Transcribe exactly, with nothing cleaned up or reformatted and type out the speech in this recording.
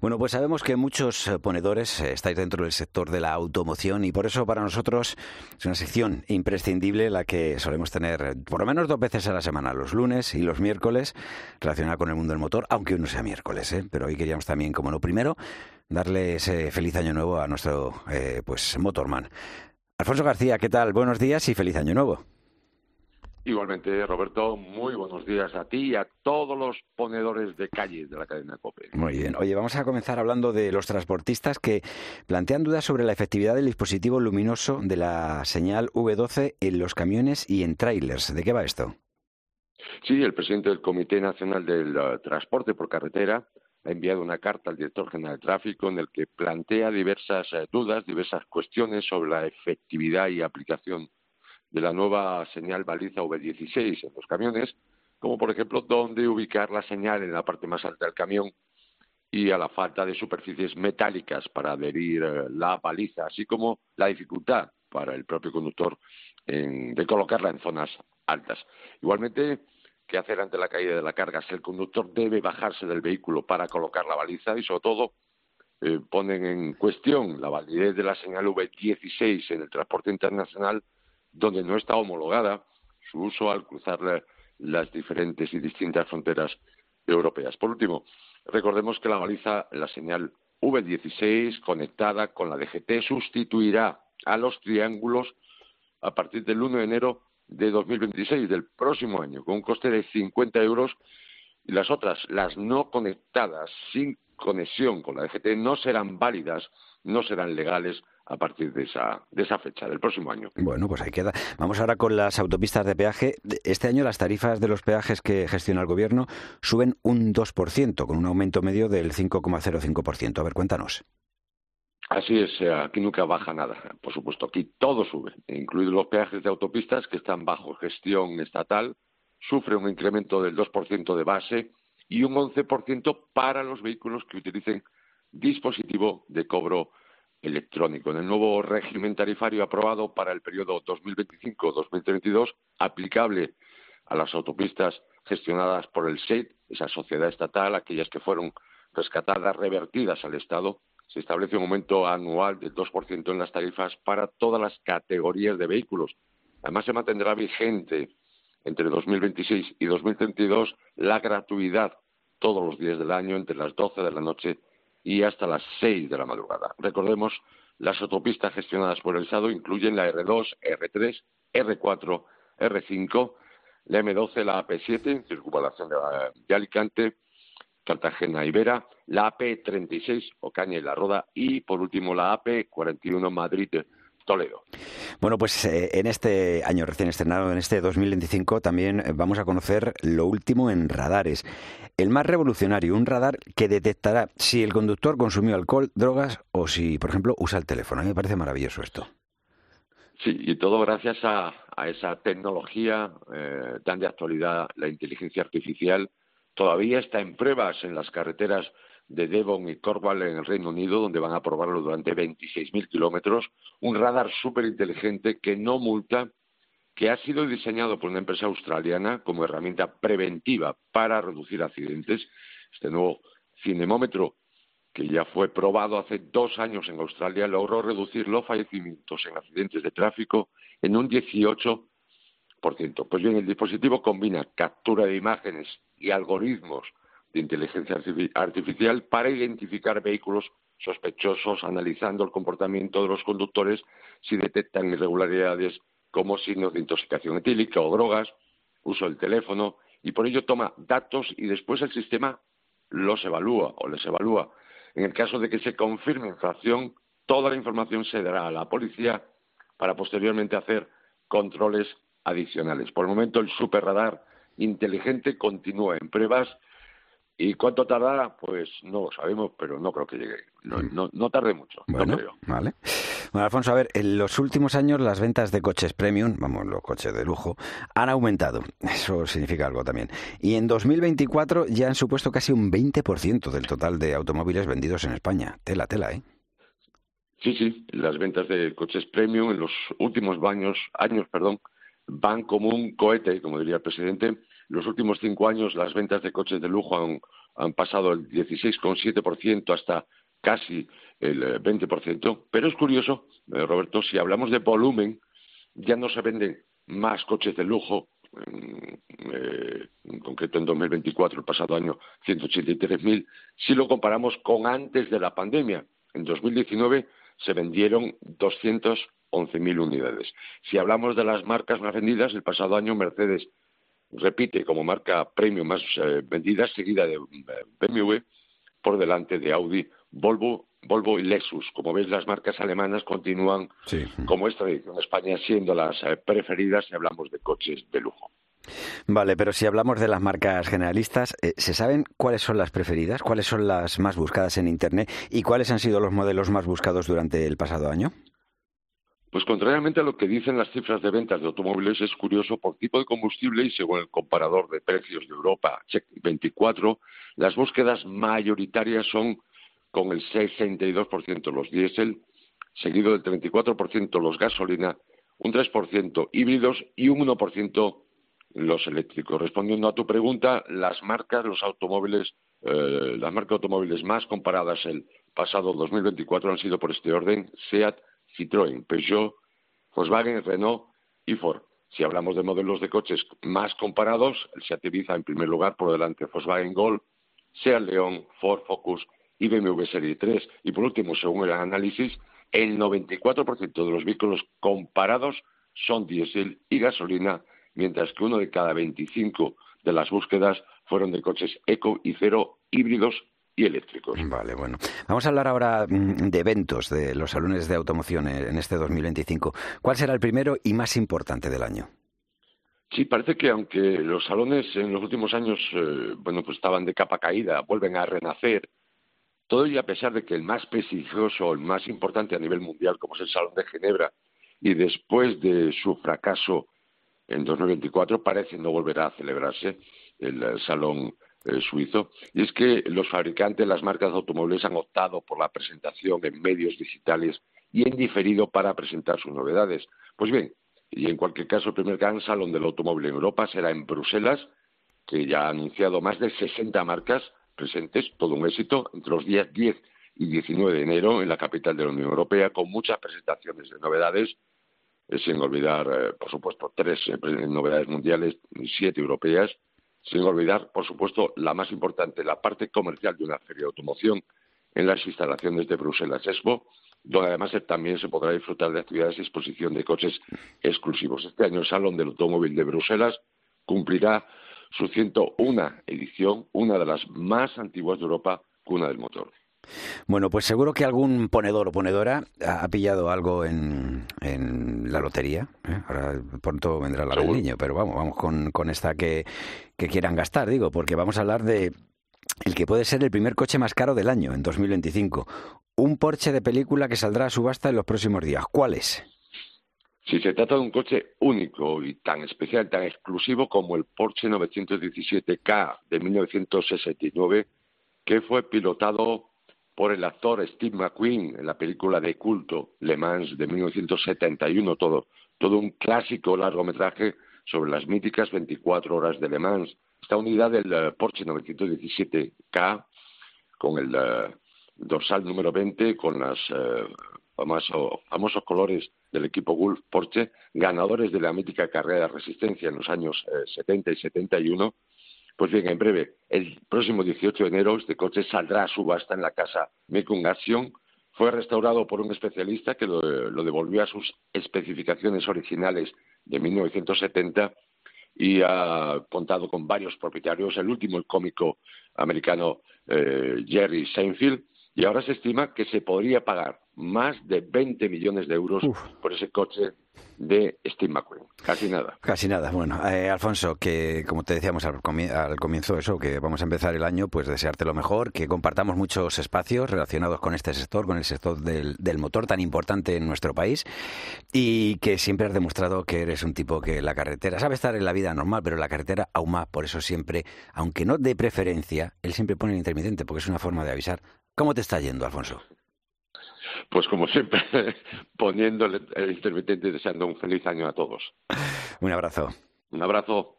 Bueno, pues sabemos que muchos eh, ponedores eh, estáis dentro del sector de la automoción y por eso para nosotros es una sección imprescindible la que solemos tener eh, por lo menos dos veces a la semana, los lunes y los miércoles, relacionada con el mundo del motor, aunque hoy no sea miércoles, ¿eh? Pero hoy queríamos también, como lo primero, darle ese feliz año nuevo a nuestro eh, pues motorman. Alfonso García, ¿qué tal? Buenos días y feliz año nuevo. Igualmente, Roberto, muy buenos días a ti y a todos los ponedores de calle de la cadena COPE. Muy bien. Oye, vamos a comenzar hablando de los transportistas que plantean dudas sobre la efectividad del dispositivo luminoso de la señal V doce en los camiones y en tráilers. ¿De qué va esto? Sí, el presidente del Comité Nacional del uh, Transporte por Carretera ha enviado una carta al director general de tráfico en el que plantea diversas uh, dudas, diversas cuestiones sobre la efectividad y aplicación de la nueva señal baliza V dieciséis en los camiones, como por ejemplo dónde ubicar la señal en la parte más alta del camión y a la falta de superficies metálicas para adherir eh, la baliza, así como la dificultad para el propio conductor en, de colocarla en zonas altas. Igualmente, ¿qué hacer ante la caída de la carga? Si el conductor debe bajarse del vehículo para colocar la baliza y sobre todo eh, ponen en cuestión la validez de la señal V dieciséis en el transporte internacional donde no está homologada su uso al cruzar la, las diferentes y distintas fronteras europeas. Por último, recordemos que la baliza, la señal V dieciséis conectada con la D G T sustituirá a los triángulos a partir del uno de enero de dos mil veintiséis, del próximo año, con un coste de cincuenta euros, y las otras, las no conectadas, sin conexión con la D G T, no serán válidas, no serán legales a partir de esa, de esa fecha, del próximo año. Bueno, pues ahí queda. Vamos ahora con las autopistas de peaje. Este año las tarifas de los peajes que gestiona el Gobierno suben un dos por ciento, con un aumento medio del cinco coma cero cinco por ciento. A ver, cuéntanos. Así es, aquí nunca baja nada, por supuesto, aquí todo sube, incluidos los peajes de autopistas que están bajo gestión estatal, sufre un incremento del dos por ciento de base y un once por ciento para los vehículos que utilicen dispositivo de cobro electrónico. En el nuevo régimen tarifario aprobado para el periodo dos mil veinticinco dos mil treinta y dos, aplicable a las autopistas gestionadas por el S E I D, esa sociedad estatal, aquellas que fueron rescatadas, revertidas al Estado, se establece un aumento anual del dos por ciento en las tarifas para todas las categorías de vehículos. Además, se mantendrá vigente entre dos mil veintiséis y dos mil treinta y dos la gratuidad todos los días del año entre las doce de la noche y hasta las seis de la madrugada. Recordemos, las autopistas gestionadas por el Estado incluyen la R dos, R tres, R cuatro, R cinco, la M doce, la A P siete, en circunvalación de, de Alicante, Cartagena y Vera, la A P treinta y seis, Ocaña y La Roda, y por último la A P cuarenta y uno, Madrid-Toledo. Bueno, pues eh, en este año recién estrenado, en este dos mil veinticinco, también vamos a conocer lo último en radares. El más revolucionario, un radar que detectará si el conductor consumió alcohol, drogas o si, por ejemplo, usa el teléfono. A mí me parece maravilloso esto. Sí, y todo gracias a, a esa tecnología eh, tan de actualidad, la inteligencia artificial. Todavía está en pruebas en las carreteras de Devon y Cornwall en el Reino Unido, donde van a probarlo durante veintiséis mil kilómetros. Un radar súper inteligente que no multa, que ha sido diseñado por una empresa australiana como herramienta preventiva para reducir accidentes. Este nuevo cinemómetro, que ya fue probado hace dos años en Australia, logró reducir los fallecimientos en accidentes de tráfico en un dieciocho por ciento. Pues bien, el dispositivo combina captura de imágenes y algoritmos de inteligencia artificial para identificar vehículos sospechosos, analizando el comportamiento de los conductores si detectan irregularidades como signos de intoxicación etílica o drogas, uso del teléfono, y por ello toma datos y después el sistema los evalúa o les evalúa. En el caso de que se confirme infracción, toda la información se dará a la policía para posteriormente hacer controles adicionales. Por el momento, el superradar inteligente continúa en pruebas. ¿Y cuánto tardará? Pues no lo sabemos, pero no creo que llegue. No, no, no tarde mucho, bueno, no creo. Vale. Bueno, Alfonso, a ver, en los últimos años las ventas de coches premium, vamos, los coches de lujo, han aumentado. Eso significa algo también. Y en dos mil veinticuatro ya han supuesto casi un veinte por ciento del total de automóviles vendidos en España. Tela, tela, ¿eh? Sí, sí, las ventas de coches premium en los últimos años, años perdón, van como un cohete, como diría el presidente. los últimos cinco años las ventas de coches de lujo han, han pasado el dieciséis coma siete por ciento hasta casi el veinte por ciento. Pero es curioso, eh, Roberto, si hablamos de volumen, ya no se venden más coches de lujo. Eh, en concreto en dos mil veinticuatro, el pasado año, ciento ochenta y tres mil, si lo comparamos con antes de la pandemia. En dos mil diecinueve se vendieron doscientas once mil unidades. Si hablamos de las marcas más vendidas, el pasado año Mercedes repite como marca premium más eh, vendida, seguida de eh, B M W, por delante de Audi, Volvo, Volvo y Lexus. Como ves, las marcas alemanas continúan, sí, como es tradición en España, siendo las eh, preferidas si hablamos de coches de lujo. Vale, pero si hablamos de las marcas generalistas, eh, ¿se saben cuáles son las preferidas? ¿Cuáles son las más buscadas en Internet? ¿Y cuáles han sido los modelos más buscados durante el pasado año? Pues contrariamente a lo que dicen las cifras de ventas de automóviles, es curioso por tipo de combustible y según el comparador de precios de Europa, Check veinticuatro, las búsquedas mayoritarias son con el sesenta y dos por ciento los diésel, seguido del treinta y cuatro por ciento los gasolina, un tres por ciento híbridos y un uno por ciento los eléctricos. Respondiendo a tu pregunta, las marcas, los automóviles, eh, las marcas de automóviles más comparadas el pasado dos mil veinticuatro han sido por este orden: SEAT, Citroën, Peugeot, Volkswagen, Renault y Ford. Si hablamos de modelos de coches más comparados, el SEAT Ibiza en primer lugar, por delante Volkswagen Gol, SEAT León, Ford Focus y B M W Serie tres. Y por último, según el análisis, el noventa y cuatro por ciento de los vehículos comparados son diésel y gasolina, mientras que uno de cada veinticinco de las búsquedas fueron de coches eco y cero, híbridos y eléctricos. Vale, bueno. Vamos a hablar ahora de eventos de los salones de automoción en este dos mil veinticinco. ¿Cuál será el primero y más importante del año? Sí, parece que aunque los salones en los últimos años eh, bueno, pues estaban de capa caída, vuelven a renacer, todo ello a pesar de que el más prestigioso, el más importante a nivel mundial, como es el Salón de Ginebra, y después de su fracaso en dos mil veinticuatro, parece no volverá a celebrarse el, el Salón eh, suizo. Y es que los fabricantes, las marcas de automóviles han optado por la presentación en medios digitales y en diferido para presentar sus novedades. Pues bien, y en cualquier caso, el primer gran salón del automóvil en Europa será en Bruselas, que ya ha anunciado más de sesenta marcas presentes, todo un éxito, entre los días diez y diecinueve de enero en la capital de la Unión Europea, con muchas presentaciones de novedades, eh, sin olvidar, eh, por supuesto, tres eh, novedades mundiales y siete europeas, sin olvidar, por supuesto, la más importante, la parte comercial de una feria de automoción en las instalaciones de Bruselas Expo, donde además también se podrá disfrutar de actividades de exposición de coches exclusivos. Este año el Salón del Automóvil de Bruselas cumplirá su ciento una edición, una de las más antiguas de Europa, cuna del motor. Bueno, pues seguro que algún ponedor o ponedora ha pillado algo en, en la lotería, ¿eh? Ahora pronto vendrá la del niño, pero vamos, vamos con, con esta que, que quieran gastar, digo, porque vamos a hablar de el que puede ser el primer coche más caro del año, en dos mil veinticinco. Un Porsche de película que saldrá a subasta en los próximos días. ¿Cuál es? Si se trata de un coche único y tan especial, tan exclusivo como el Porsche novecientos diecisiete K de mil novecientos sesenta y nueve, que fue pilotado por el actor Steve McQueen en la película de culto Le Mans de mil novecientos setenta y uno, todo, todo un clásico largometraje sobre las míticas veinticuatro horas de Le Mans. Esta unidad del uh, Porsche novecientos diecisiete K, con el uh, dorsal número veinte, con los uh, famoso, famosos colores del equipo Gulf Porsche, ganadores de la mítica carrera de resistencia en los años uh, setenta y setenta y uno, pues bien, en breve, el próximo dieciocho de enero, este coche saldrá a subasta en la casa Mekong Action. Fue restaurado por un especialista que lo, lo devolvió a sus especificaciones originales de mil novecientos setenta y ha contado con varios propietarios, el último el cómico americano eh, Jerry Seinfeld, y ahora se estima que se podría pagar más de veinte millones de euros Uf. por ese coche de Steve McQueen. Casi nada. Casi nada. Bueno, eh, Alfonso, que como te decíamos al, comi- al comienzo, eso, que vamos a empezar el año, pues desearte lo mejor, que compartamos muchos espacios relacionados con este sector, con el sector del, del motor tan importante en nuestro país, y que siempre has demostrado que eres un tipo que la carretera, sabe estar en la vida normal, pero la carretera aún más, por eso siempre, aunque no de preferencia, él siempre pone el intermitente, porque es una forma de avisar. ¿Cómo te está yendo, Alfonso? Pues como siempre, poniéndole el intermitente y deseando un feliz año a todos. Un abrazo. Un abrazo.